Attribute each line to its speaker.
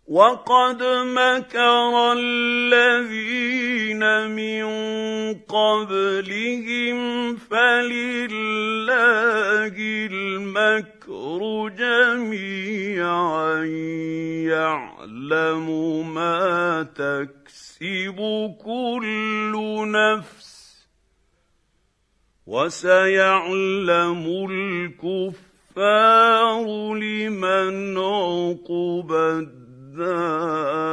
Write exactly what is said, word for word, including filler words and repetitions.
Speaker 1: وقد مكر الذين من قبلهم فلله المكر جميعا يعلم ما تكسب كل نفس وسيعلم الكفار لمن عقبى الدار